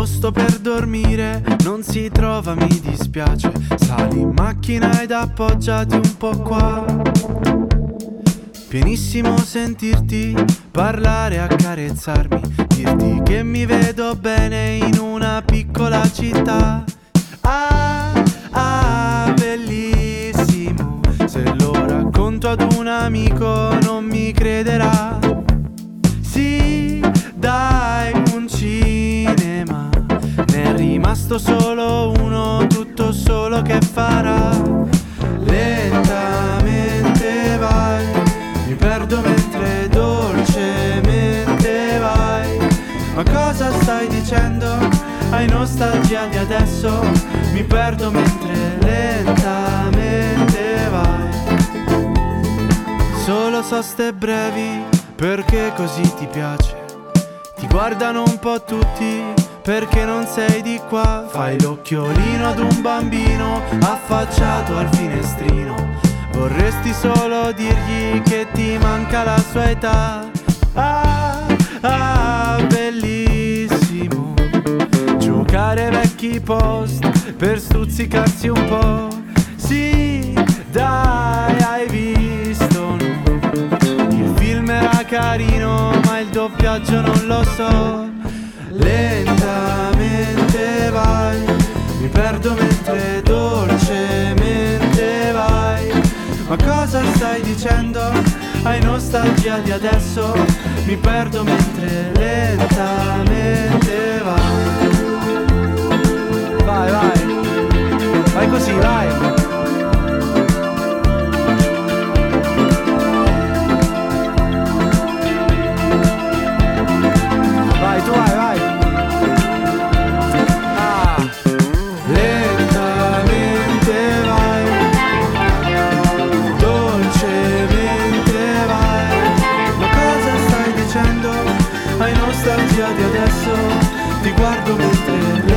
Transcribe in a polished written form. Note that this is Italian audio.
posto per dormire non si trova, mi dispiace. Sali in macchina ed appoggiati un po' qua. Pienissimo sentirti parlare, accarezzarmi, dirti che mi vedo bene in una piccola città. Ah, bellissimo. Se lo racconto ad un amico non mi crederà. Sì, dai, un cinema, ne è rimasto solo uno, tutto solo che farà. Lentamente vai, mi perdo mentre dolcemente vai. Ma cosa stai dicendo? Hai nostalgia di adesso? Mi perdo mentre lentamente vai. Solo soste brevi, perché così ti piace. Ti guardano un po' tutti, perché non sei di qua. Fai l'occhiolino ad un bambino affacciato al finestrino. Vorresti solo dirgli che ti manca la sua età. Ah, bellissimo. Giocare vecchi post per stuzzicarsi un po'. Sì, dai, hai visto, no? Il film era carino, ma il doppiaggio non lo so. Lentamente vai, mi perdo mentre dolcemente vai. Ma cosa stai dicendo? Hai nostalgia di adesso? Mi perdo mentre lentamente vai. Vai, vai, vai così, vai. Vai, tu vai, vai. Lentamente vai, dolcemente vai. Ma cosa stai dicendo? Hai nostalgia di adesso? Ti guardo mentre